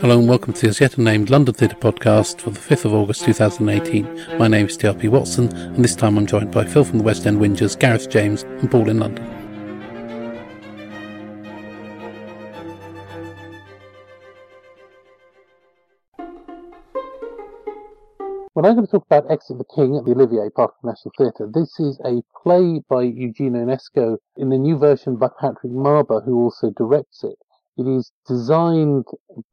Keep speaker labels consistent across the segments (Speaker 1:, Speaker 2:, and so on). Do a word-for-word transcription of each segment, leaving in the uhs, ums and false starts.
Speaker 1: Hello and welcome to this yet unnamed London Theatre podcast for the fifth of August two thousand eighteen. My name is T R P Watson, and this time I'm joined by Phil from the West End Whingers, Gareth James and Paul in London. Well, I'm going to talk about Exit the King at the Olivier, part of the National Theatre. This is a play by Eugene Ionesco in the new version by Patrick Marber, who also directs it. It is designed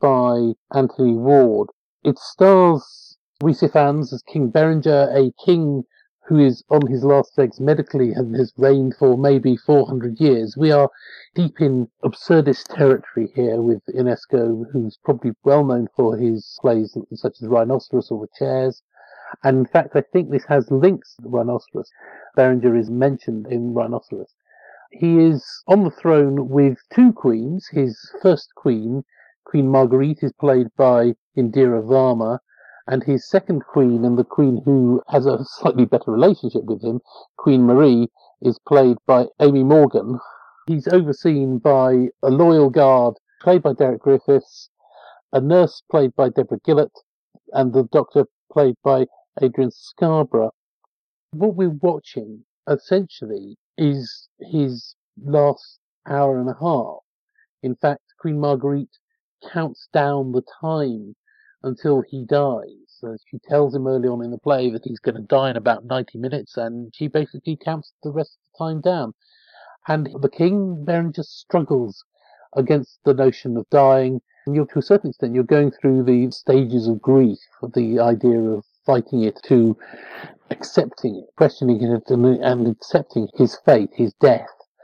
Speaker 1: by Anthony Ward. It stars Rhys-Ifans as King Berenger, a king who is on his last legs medically and has reigned for maybe four hundred years. We are deep in absurdist territory here with Ionesco, who's probably well known for his plays such as Rhinoceros or The Chairs. And in fact, I think this has links to Rhinoceros. Berenger is mentioned in Rhinoceros. He is on the throne with two queens. His first queen, Queen Marguerite, is played by Indira Varma, and his second queen, and the queen who has a slightly better relationship with him, Queen Marie, is played by Amy Morgan. He's overseen by a loyal guard played by Derek Griffiths, a nurse played by Deborah Gillett, and the doctor played by Adrian Scarborough. What we're watching, essentially, is his last hour and a half. In fact, Queen Marguerite counts down the time until he dies. So she tells him early on in the play that he's going to die in about ninety minutes, and she basically counts the rest of the time down. And the king, Berenger, struggles against the notion of dying. And you're, to a certain extent, you're going through the stages of grief, the idea of fighting it to accepting it, questioning it, and, and accepting his fate, his death.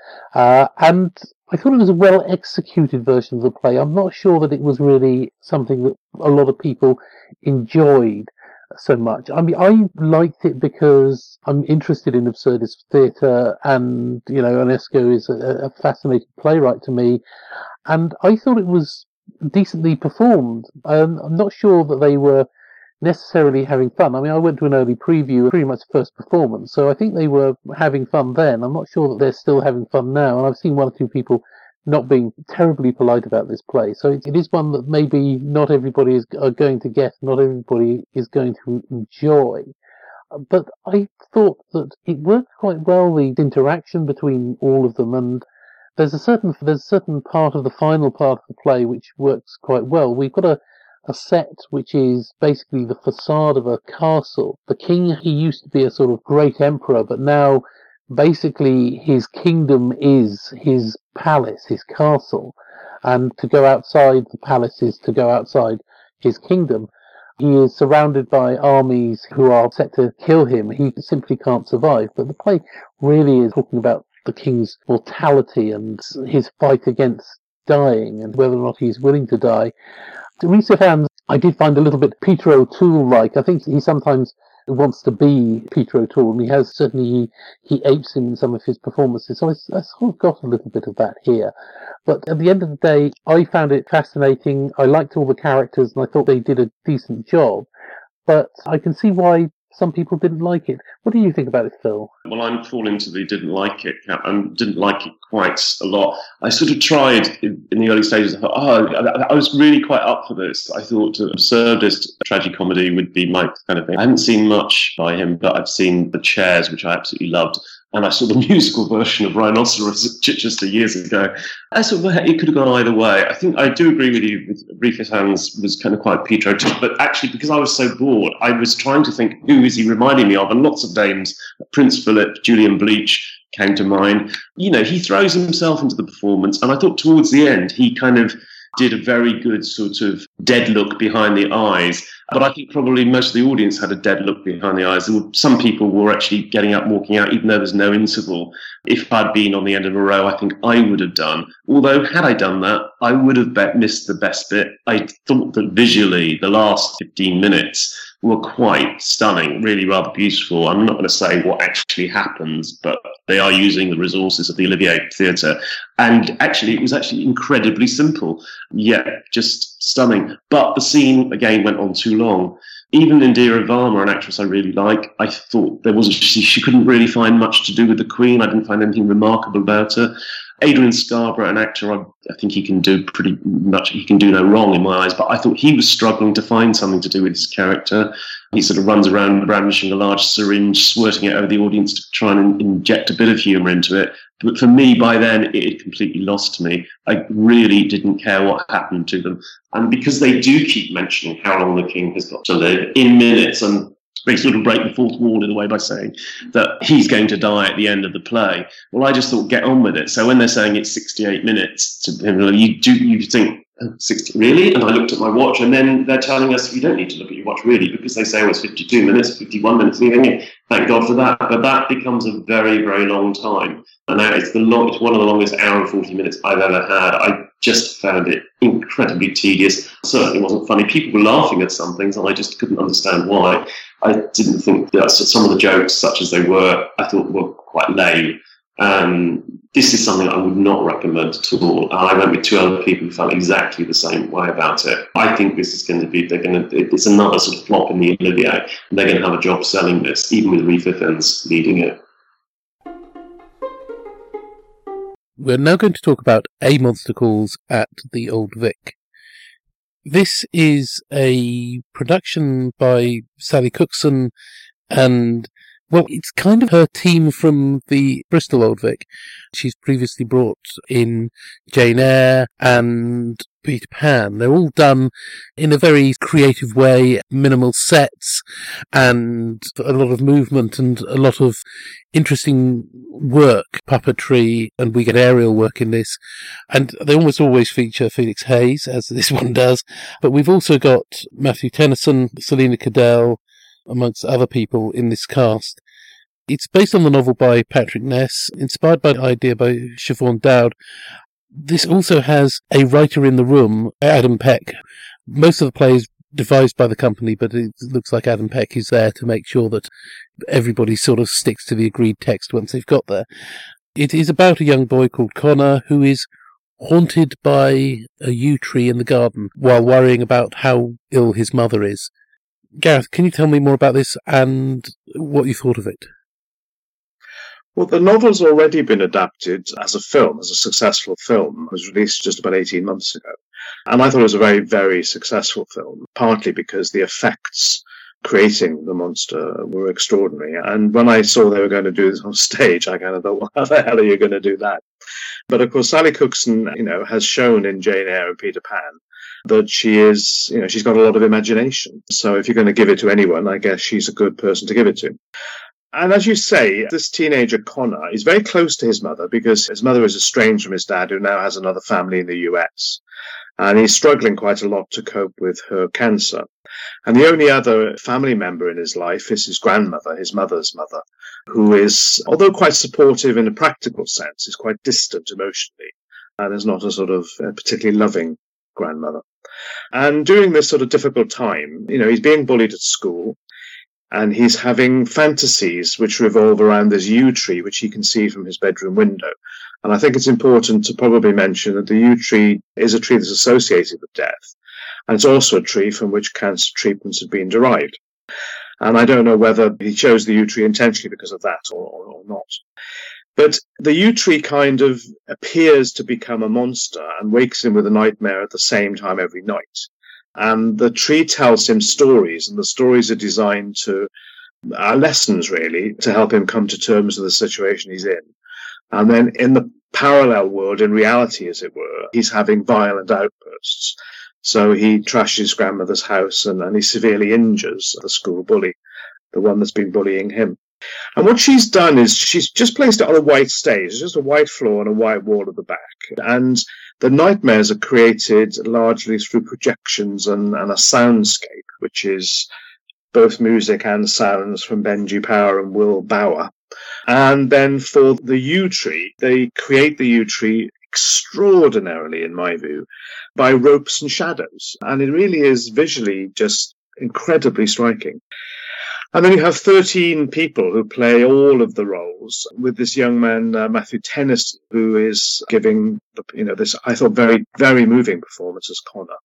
Speaker 1: Uh, and I thought it was a well-executed version of the play. I'm not sure that it was really something that a lot of people enjoyed so much. I mean, I liked it because I'm interested in absurdist theatre, and, you know, Ionesco is a, a fascinating playwright to me, and I thought it was decently performed. Um, I'm not sure that they were necessarily having fun. I mean, I went to an early preview, pretty much first performance, so I think they were having fun then. I'm not sure that they're still having fun now, and I've seen one or two people not being terribly polite about this play. So it, it is one that maybe not everybody is are going to get, not everybody is going to enjoy. But I thought that it worked quite well, the interaction between all of them, and there's a certain there's a certain part of the final part of the play which works quite well. We've got a a set which is basically the facade of a castle. The king, he used to be a sort of great emperor, but now basically his kingdom is his palace, his castle. And to go outside the palace is to go outside his kingdom. He is surrounded by armies who are set to kill him. He simply can't survive. But the play really is talking about the king's mortality and his fight against dying and whether or not he's willing to die. Rhys-Ifans, I did find a little bit Peter O'Toole-like. I think he sometimes wants to be Peter O'Toole, and he has certainly, he, he apes him in some of his performances. So I, I sort of got a little bit of that here. But at the end of the day, I found it fascinating. I liked all the characters, and I thought they did a decent job. But I can see why some people didn't like it. What do you think about it, Phil?
Speaker 2: Well, I'm falling to the didn't like it camp and didn't like it quite a lot. I sort of tried in, in the early stages. I thought, oh, I, I was really quite up for this. I thought an absurdist tragicomedy would be my kind of thing. I haven't seen much by him, but I've seen The Chairs, which I absolutely loved. And I saw the musical version of Rhinoceros at Chichester years ago. I thought it could have gone either way. I think I do agree with you. Rhys-Ifans was kind of quite Peter O'Toole, but actually, because I was so bored, I was trying to think, who is he reminding me of? And lots of names, Prince Philip, Julian Bleach came to mind. You know, he throws himself into the performance, and I thought towards the end, he kind of did a very good sort of dead look behind the eyes. But I think probably most of the audience had a dead look behind the eyes. Some people were actually getting up, walking out, even though there's no interval. If I'd been on the end of a row, I think I would have done. Although, had I done that, I would have bet missed the best bit. I thought that visually, the last fifteen minutes were quite stunning, really rather beautiful. I'm not going to say what actually happens, but they are using the resources of the Olivier Theatre. And actually, it was actually incredibly simple, yet just stunning. But the scene, again, went on too long. Even Indira Varma, an actress I really like, I thought there was she, she couldn't really find much to do with the Queen. I didn't find anything remarkable about her. Adrian Scarborough, an actor, I, I think he can do pretty much, he can do no wrong in my eyes, but I thought he was struggling to find something to do with his character. He sort of runs around brandishing a large syringe, squirting it over the audience to try and inject a bit of humour into it. But for me, by then, it had completely lost me. I really didn't care what happened to them. And because they do keep mentioning how long the king has got to live in minutes, and they sort of break the fourth wall in a way by saying that he's going to die at the end of the play. Well, I just thought, get on with it. So when they're saying it's sixty-eight minutes to him, you do you think, sixty, really? And I looked at my watch, and then they're telling us you don't need to look at your watch, really, because they say, oh, it's fifty-two minutes, fifty-one minutes, and you're thinking, thank God for that. But that becomes a very, very long time. And now it's, the long, it's one of the longest hour and forty minutes I've ever had. I just found it incredibly tedious. It certainly wasn't funny. People were laughing at some things, and I just couldn't understand why. I didn't think that some of the jokes, such as they were, I thought were quite lame. Um, this is something I would not recommend at all. And I went with two other people who felt exactly the same way about it. I think this is going to be, they're going to, it's another sort of flop in the Olivier, and they're going to have a job selling this, even with Reef Ifans leading it.
Speaker 1: We're now going to talk about A Monster Calls at the Old Vic. This is a production by Sally Cookson, and, well, it's kind of her team from the Bristol Old Vic. She's previously brought in Jane Eyre and Peter Pan. They're all done in a very creative way, minimal sets and a lot of movement and a lot of interesting work, puppetry, and we get aerial work in this. And they almost always feature Felix Hayes, as this one does. But we've also got Matthew Tennyson, Selina Cadell, amongst other people in this cast. It's based on the novel by Patrick Ness, inspired by the idea by Siobhan Dowd. This also has a writer in the room, Adam Peck. Most of the play is devised by the company, but it looks like Adam Peck is there to make sure that everybody sort of sticks to the agreed text once they've got there. It is about a young boy called Connor who is haunted by a yew tree in the garden while worrying about how ill his mother is. Gareth, can you tell me more about this and what you thought of it?
Speaker 3: Well, the novel's already been adapted as a film, as a successful film. It was released just about eighteen months ago. And I thought it was a very, very successful film, partly because the effects creating the monster were extraordinary. And when I saw they were going to do this on stage, I kind of thought, well, how the hell are you going to do that? But of course, Sally Cookson, you know, has shown in Jane Eyre and Peter Pan that she is, you know, she's got a lot of imagination. So if you're going to give it to anyone, I guess she's a good person to give it to. And as you say, this teenager Connor is very close to his mother because his mother is estranged from his dad, who now has another family in the U S. And he's struggling quite a lot to cope with her cancer. And the only other family member in his life is his grandmother, his mother's mother, who is, although quite supportive in a practical sense, is quite distant emotionally and is not a sort of a particularly loving grandmother. And during this sort of difficult time, you know, he's being bullied at school. And he's having fantasies which revolve around this yew tree, which he can see from his bedroom window. And I think it's important to probably mention that the yew tree is a tree that's associated with death. And it's also a tree from which cancer treatments have been derived. And I don't know whether he chose the yew tree intentionally because of that or, or, or not. But the yew tree kind of appears to become a monster and wakes him with a nightmare at the same time every night. And the tree tells him stories, and the stories are designed to, are lessons really, to help him come to terms with the situation he's in. And then in the parallel world, in reality, as it were, he's having violent outbursts. So he trashes his grandmother's house and, and he severely injures the school bully, the one that's been bullying him. And what she's done is she's just placed it on a white stage. It's just a white floor and a white wall at the back. And the nightmares are created largely through projections and, and a soundscape, which is both music and sounds from Benji Power and Will Bauer. And then for the yew tree, they create the yew tree extraordinarily, in my view, by ropes and shadows. And it really is visually just incredibly striking. And then you have thirteen people who play all of the roles, with this young man, uh, Matthew Tennyson, who is giving, you know, this, I thought, very, very moving performance as Connor.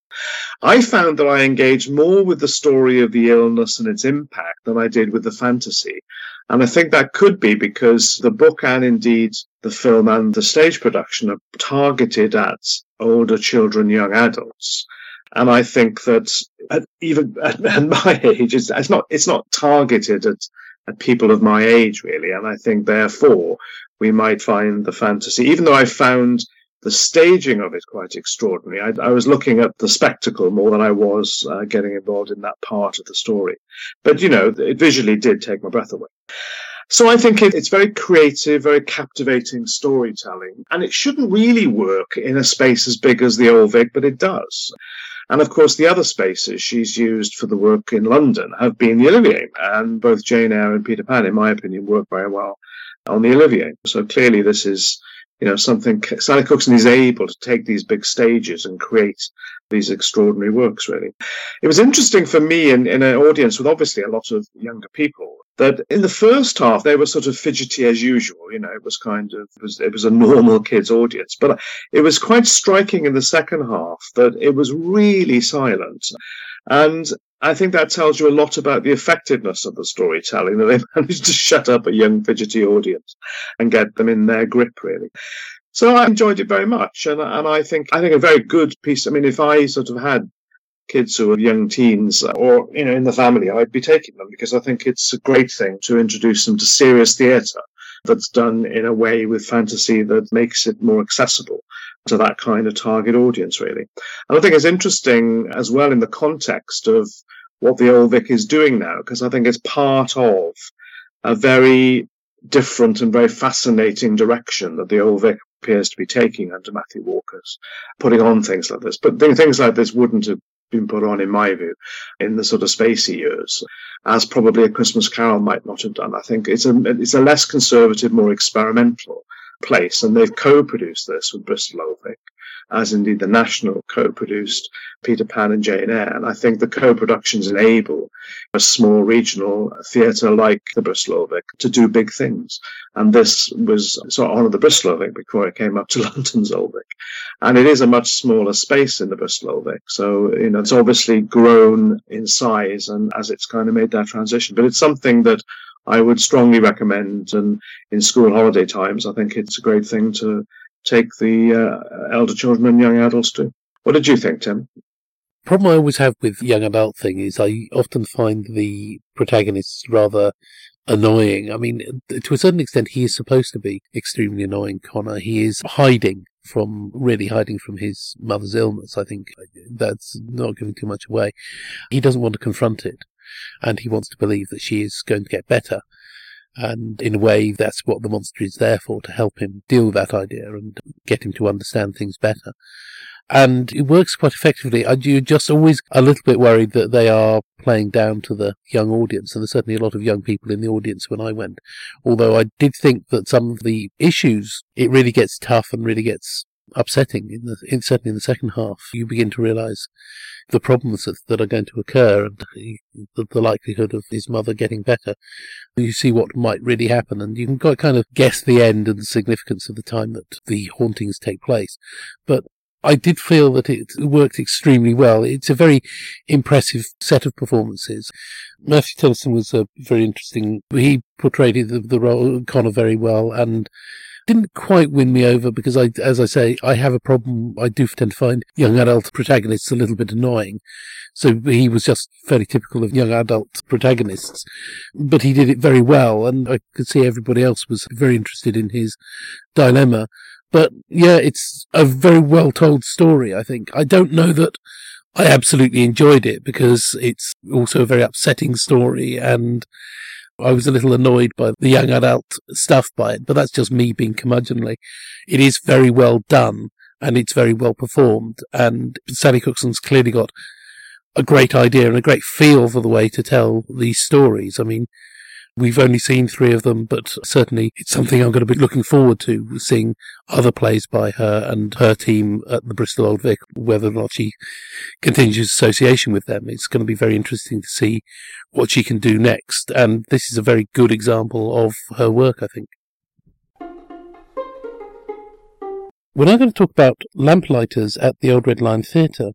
Speaker 3: I found that I engaged more with the story of the illness and its impact than I did with the fantasy. And I think that could be because the book and indeed the film and the stage production are targeted at older children, young adults. And I think that at, even at, at my age, it's, it's not it's not targeted at, at people of my age, really. And I think, therefore, we might find the fantasy, even though I found the staging of it quite extraordinary. I, I was looking at the spectacle more than I was uh, getting involved in that part of the story. But, you know, it visually did take my breath away. So I think it, it's very creative, very captivating storytelling. And it shouldn't really work in a space as big as the Old Vic, but it does. And of course, the other spaces she's used for the work in London have been the Olivier. And both Jane Eyre and Peter Pan, in my opinion, work very well on the Olivier. So clearly this is, you know, something, Sally Cookson is able to take these big stages and create these extraordinary works, really. It was interesting for me in, in an audience with obviously a lot of younger people that in the first half they were sort of fidgety as usual. You know, it was kind of, it was, it was a normal kids audience. But it was quite striking in the second half that it was really silent. And I think that tells you a lot about the effectiveness of the storytelling, that they managed to shut up a young fidgety audience and get them in their grip, really. So I enjoyed it very much, and and I think I think a very good piece. I mean, if I sort of had kids who are young teens, or you know, in the family, I'd be taking them, because I think it's a great thing to introduce them to serious theatre that's done in a way with fantasy that makes it more accessible to that kind of target audience, really. And I think it's interesting as well in the context of what the Old Vic is doing now, because I think it's part of a very different and very fascinating direction that the Old Vic appears to be taking under Matthew Walker's putting on things like this. But things like this wouldn't have been put on, in my view, in the sort of spacey years, as probably A Christmas Carol might not have done. I think it's a it's a less conservative, more experimental place, and they've co-produced this with Bristol Old Vic, as indeed the National co-produced Peter Pan and Jane Eyre. And I think the co-productions enable a small regional theatre like the Bristol Old Vic to do big things. And this was sort of on the Bristol Old Vic before it came up to London's Old Vic. And it is a much smaller space in the Bristol Old Vic. So, you know, it's obviously grown in size and as it's kind of made that transition. But it's something that I would strongly recommend. And in school holiday times, I think it's a great thing to take the uh, elder children and young adults to. What did you think, Tim?
Speaker 1: The problem I always have with young adult thing is I often find the protagonists rather annoying. I mean, to a certain extent, he is supposed to be extremely annoying, Connor. He is hiding from, really hiding from his mother's illness. I think that's not giving too much away. He doesn't want to confront it, and he wants to believe that she is going to get better. And in a way, that's what the monster is there for, to help him deal with that idea and get him to understand things better. And it works quite effectively. You're just always a little bit worried that they are playing down to the young audience. And there's certainly a lot of young people in the audience when I went. Although I did think that some of the issues, it really gets tough and really gets upsetting. In the, in, certainly in the second half, you begin to realise the problems that, that are going to occur and the, the likelihood of his mother getting better. You see what might really happen, and you can kind of guess the end and the significance of the time that the hauntings take place. But I did feel that it worked extremely well. It's a very impressive set of performances. Matthew Tennyson was a very interesting. He portrayed the, the role Connor very well, and didn't quite win me over because, I, as I say, I have a problem. I do tend to find young adult protagonists a little bit annoying. So he was just fairly typical of young adult protagonists. But he did it very well, and I could see everybody else was very interested in his dilemma. But yeah, it's a very well told story, I think. I don't know that I absolutely enjoyed it because it's also a very upsetting story, and I was a little annoyed by the young adult stuff by it, but that's just me being curmudgeonly. It is very well done, and it's very well performed, and Sally Cookson's clearly got a great idea and a great feel for the way to tell these stories. I mean, We've only seen three of them, but certainly it's something I'm going to be looking forward to, seeing other plays by her and her team at the Bristol Old Vic, whether or not she continues association with them. It's going to be very interesting to see what she can do next, and this is a very good example of her work, I think. We're now going to talk about Lamplighters at the Old Red Lion Theatre.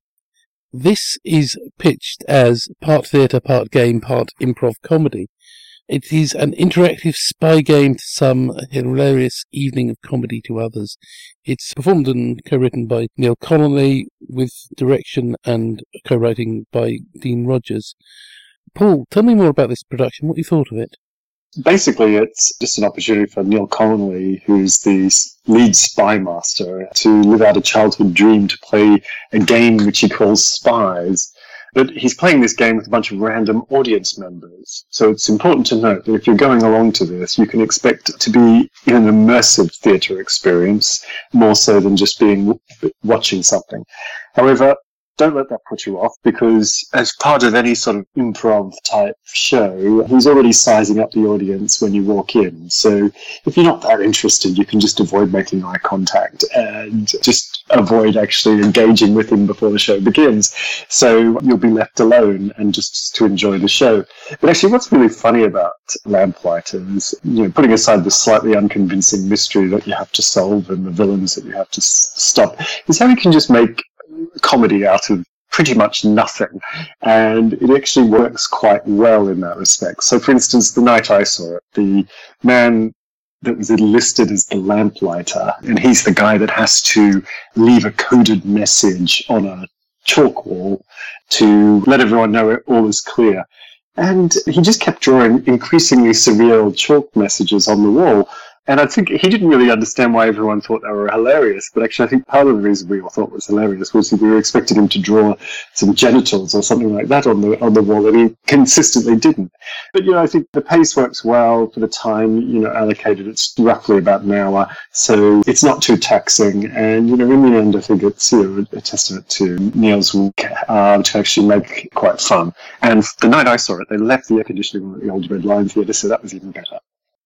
Speaker 1: This is pitched as part theatre, part game, part improv comedy. It is an interactive spy game to some, a hilarious evening of comedy to others. It's performed and co-written by Neil Connolly, with direction and co-writing by Dean Rogers. Paul, tell me more about this production. What you thought of it?
Speaker 4: Basically, it's just an opportunity for Neil Connolly, who's the lead spy master, to live out a childhood dream to play a game which he calls Spies. But he's playing this game with a bunch of random audience members. So it's important to note that if you're going along to this, you can expect it to be an immersive theatre experience, more so than just being watching something. However, don't let that put you off, because as part of any sort of improv type show, he's already sizing up the audience when you walk in. So if you're not that interested, you can just avoid making eye contact and just avoid actually engaging with him before the show begins. So you'll be left alone and just to enjoy the show. But actually what's really funny about Lamplighters, you know, putting aside the slightly unconvincing mystery that you have to solve and the villains that you have to s- stop, is how you can just make comedy out of pretty much nothing, and it actually works quite well in that respect. So for instance, the night I saw it, the man that was enlisted as the lamplighter, and he's the guy that has to leave a coded message on a chalk wall to let everyone know all is clear. And he just kept drawing increasingly surreal chalk messages on the wall. And I think he didn't really understand why everyone thought they were hilarious. But actually, I think part of the reason we all thought was hilarious was that we were expecting him to draw some genitals or something like that on the on the wall, and he consistently didn't. But, you know, I think the pace works well for the time, you know, allocated. It's roughly about an hour. So it's not too taxing. And, you know, in the end, I think it's, you know, a testament to Neil's work uh, to actually make it quite fun. And the night I saw it, they left the air conditioning on at the Old Red Lion Theatre, so that was even better.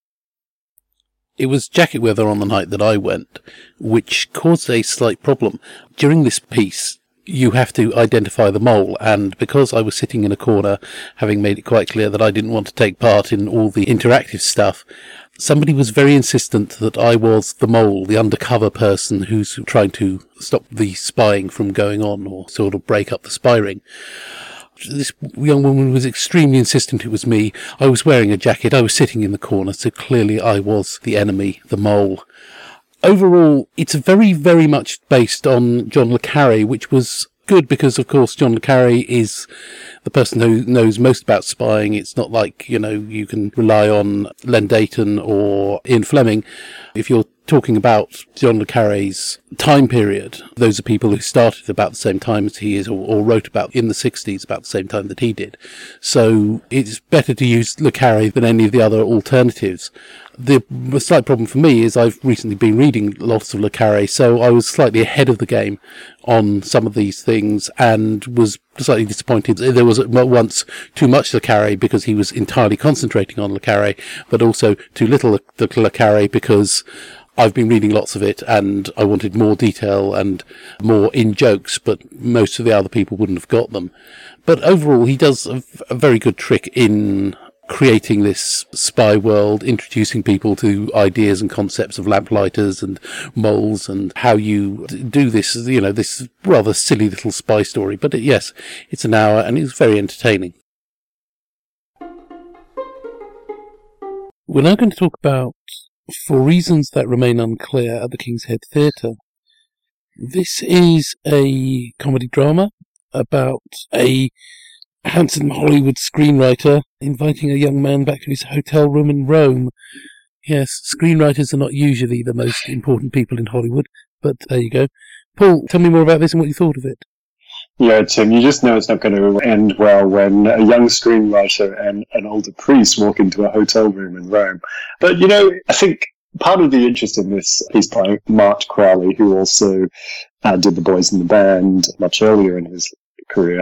Speaker 1: It was jacket weather on the night that I went, which caused a slight problem. During this piece, you have to identify the mole, and because I was sitting in a corner, having made it quite clear that I didn't want to take part in all the interactive stuff, somebody was very insistent that I was the mole, the undercover person who's trying to stop the spying from going on, or sort of break up the spy ring. This young woman was extremely insistent it was me. I was wearing a jacket. I was sitting in the corner, so clearly I was the enemy, the mole. Overall, it's very, very much based on John le Carré, which was good because, of course, John le Carré is the person who knows most about spying. It's not like, you know, you can rely on Len Deighton or Ian Fleming. If you're talking about John le Carré's time period, those are people who started about the same time as he is, or, or wrote about in the sixties about the same time that he did. So it's better to use le Carré than any of the other alternatives. The slight problem for me is I've recently been reading lots of le Carré, so I was slightly ahead of the game on some of these things and was slightly disappointed. There was once too much le Carré because he was entirely concentrating on le Carré, but also too little le Carré because I've been reading lots of it and I wanted more detail and more in-jokes, but most of the other people wouldn't have got them. But overall, he does a, a very good trick in creating this spy world, introducing people to ideas and concepts of lamplighters and moles and how you do this, you know, this rather silly little spy story. But it, yes, it's an hour and it's very entertaining. We're now going to talk about For Reasons That Remain Unclear at the King's Head Theatre. This is a comedy drama about a handsome Hollywood screenwriter inviting a young man back to his hotel room in Rome. Yes, screenwriters are not usually the most important people in Hollywood, but there you go. Paul, tell me more about this and what you thought of it.
Speaker 4: Yeah, Tim, you just know it's not going to end well when a young screenwriter and an older priest walk into a hotel room in Rome. But, you know, I think part of the interest in this piece by Mart Crowley, who also uh, did The Boys in the Band much earlier in his career,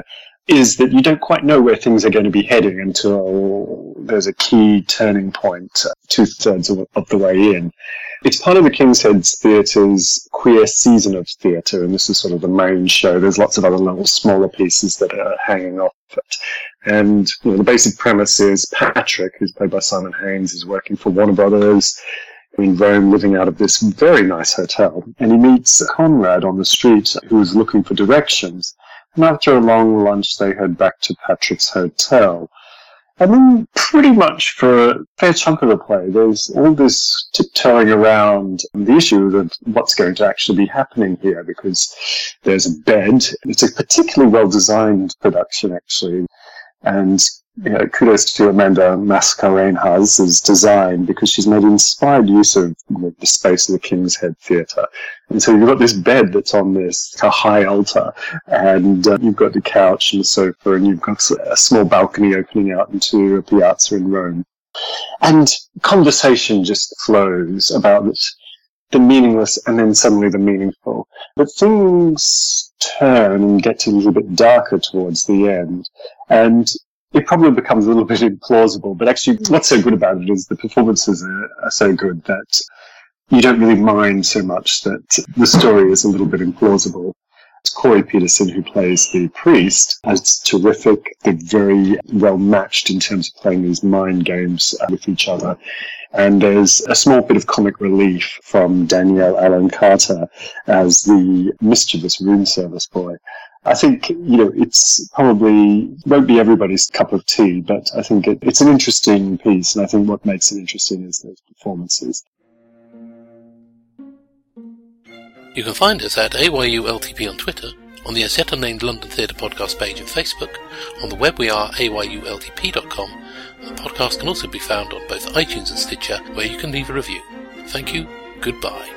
Speaker 4: is that you don't quite know where things are going to be heading until there's a key turning point two-thirds of, of the way in. It's part of the King's Head Theatre's queer season of theatre, and this is sort of the main show. There's lots of other little smaller pieces that are hanging off it. And you know, the basic premise is Patrick, who's played by Simon Haynes, is working for Warner Brothers in Rome, living out of this very nice hotel. And he meets Conrad on the street who is looking for directions. And after a long lunch, they head back to Patrick's hotel. And then pretty much for a fair chunk of the play, there's all this tiptoeing around the issue of what's going to actually be happening here, because there's a bed. It's a particularly well-designed production, actually. And you know, kudos to Amanda Mascarenhas's design, because she's made inspired use of you know, the space of the King's Head Theatre. And so you've got this bed that's on this a high altar, and uh, you've got the couch and the sofa, and you've got a small balcony opening out into a piazza in Rome. And conversation just flows about the meaningless and then suddenly the meaningful. But things turn and get a little bit darker towards the end. And it probably becomes a little bit implausible, but actually what's so good about it is the performances are, are so good that you don't really mind so much that the story is a little bit implausible. It's Corey Peterson who plays the priest. It's terrific. They're very well matched in terms of playing these mind games with each other. And there's a small bit of comic relief from Danielle Allen Carter as the mischievous room service boy. I think, you know, it's probably won't be everybody's cup of tea, but I think it, it's an interesting piece, and I think what makes it interesting is those performances.
Speaker 5: You can find us at A Y U L T P on Twitter, on the As Yet Unnamed London Theatre Podcast page of Facebook. On the web we are A Y U L T P dot com, and the podcast can also be found on both iTunes and Stitcher, where you can leave a review. Thank you, goodbye.